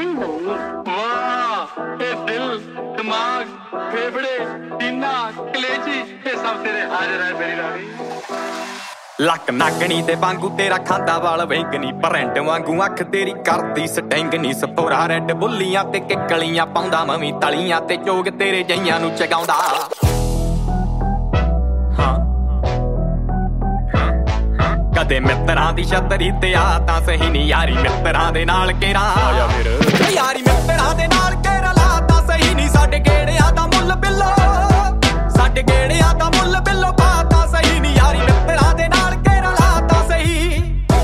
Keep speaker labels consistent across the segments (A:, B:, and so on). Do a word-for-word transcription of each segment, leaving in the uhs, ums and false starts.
A: ਨਹੀਂ ਹੋਊਗੀ।
B: ਵਾਹ ਇਹ ਦਿਲ ਦਿਮਾਗ ਫੇਫੜੇ ਸੀਨਾ ਕਲੇਜੀ ਇਹ ਸਭ ਤੇਰੇ ਹਾਜ਼ਰ ਹੈ ਮੇਰੀ ਰਾਣੀ।
C: ਲੱਕ ਨਾਗਣੀ ਤੇ ਵਾਂਗੂ ਤੇਰਾ ਖਾਂਦਾ ਵਾਲ ਵੈਂਗਨੀ ਪਰੈਂਟ ਵਾਂਗੂ ਅੱਖ ਤੇਰੀ ਕਰਦੀ ਸਟੈਂਗਨੀ ਸਪੋਰਾ ਰੈਡ ਬੁੱਲੀਆਂ ਤੇ ਕਿੱਕਲੀਆਂ ਪਾਉਂਦਾ ਮਵੀਂ ਤਲੀਆਂ ਤੇ ਚੋਗ ਤੇਰੇ ਜਈਆਂ ਨੂੰ ਚਗਾਉਂਦਾ। ਹਾਂ ਕਦੇ ਮਿੱਤਰਾਂ ਦੀ ਛਤਰੀ ਤੇ ਆ ਤਾਂ ਸਹੀ ਨੀ ਯਾਰੀ ਮਿੱਤਰਾਂ ਦੇ ਨਾਲ ਕੇਰਾ ਆਇਆ ਫਿਰ ਯਾਰੀ ਮਿੱਤਰਾਂ ਦੇ ਨਾਲ ਕੇਰਾ ਲਾ ਤਾਂ ਸਹੀ ਨੀ ਸਾਡੇ ਗੇੜਿਆਂ ਦਾ ਮੁੱਲ ਬਿੱਲੋ ਸਾਡੇ ਗੇੜਿਆਂ ਦਾ ਮੁੱਲ ਬਿੱਲੋ ਪਾ ਤਾਂ ਸਹੀ ਨੀ ਯਾਰੀ ਮਿੱਤਰਾਂ ਦੇ ਨਾਲ ਕੇਰਾ ਲਾ ਤਾਂ ਸਹੀ।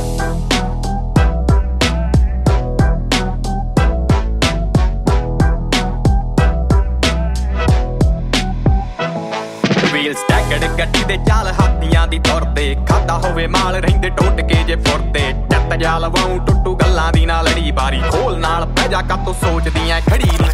C: ਵੀਲ ਸਟੈਕਡ ਗੱਡੀ ਦੇ ਚਾਲ ਹਾਥੀਆਂ ਦੀ ਤੁਰਦੇ ਖਾਦਾ ਹੋਵੇ ਮਾਲ ਰਹਿੰਦੇ ਟੁੱਟ ਕੇ ਜੇ ਫੁਰਦੇ ਟੱਟ ਜਾ ਲਵਾਉ ਟੁੱਟੂ ਗੱਲਾਂ ਦੀ ਨਾਲ ਲੜੀ ਬਾਰੀ ਖੋਲ ਨਾਲ ਬਹਿ ਜਾ ਕਾਤੋਂ ਸੋਚਦੀਆਂ ਖੜੀ ਨੀ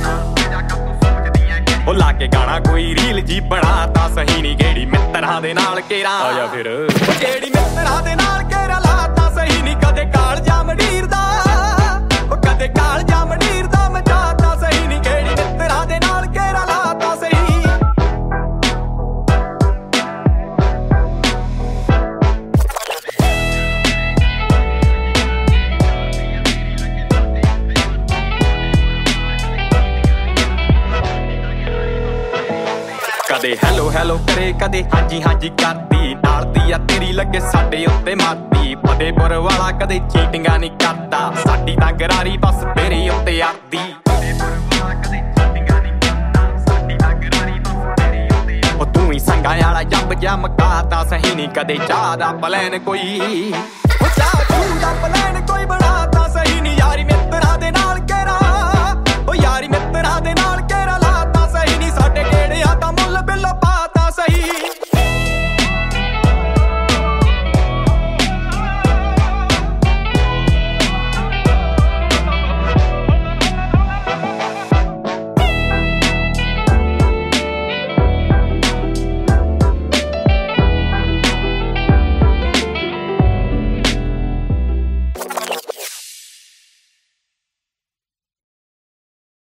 C: ਉਹ ਲਾ ਕੇ ਗਾਣਾ ਕੋਈ ਰੀਲ ਜੀ ਬਣਾ ਤਾਂ ਸਹੀ ਨੀ ਗੇੜੀ ਮਿੱਤਰਾਂ ਦੇ ਨਾਲ ਕੇਰਾ ਆਇਆ ਫਿਰ ਗੇੜੀ ਮਿੱਤਰਾਂ ਦੇ ਨਾਲ ਕੇਰਾ ਲਾ ਤਾਂ ਸਹੀ ਨੀ ਕਦੇ ਕਾਲ ਜਾ ਮੰਡੀਰ ਦਾ ਉਹ ਕਦੇ ਕਾਲ ਜਾ ਮੰਡੀਰ ਦਾ ਮਚਾ ਤਾਂ ਸਹੀ ਨੀ ਗੇੜੀ ਮਿੱਤਰਾਂ ਦੇ ਨਾਲ ਕੇਰਾ ਲਾ ਤਾਂ ਸਹੀ। ਕਦੇ ਹੈਲੋ ਹੈਲੋ ਕਰੇ ਕਦੇ ਹਾਂਜੀ ਹਾਂਜੀ ਕਰਦੀ ਨਾਲਦੀ ਆ ਤੇਰੀ ਲੱਗੇ ਸਾਡੇ ਉੱਤੇ ਮਾਰਦੀ ਫਤਿਹਪੁਰ ਵਾਲਾ ਕਦੇ ਚੀਟਿੰਗਾਂ ਨਹੀਂ ਕਰਦਾ ਸਾਡੀ ਤਾਂ ਗਰਾਰੀ ਬਸ ਤੇਰੇ ਉੱਤੇ ਆਦੀ। ਉਹ ਤੂੰ ਹੀ ਸੰਗਾਂ ਵਾਲਾ ਜੱਬ ਜਾ ਮਕਾ ਤਾਂ ਸਹੀ ਨਹੀਂ ਕਦੇ ਚਾਹ ਦਾ ਪਲਾਨ ਕੋਈ।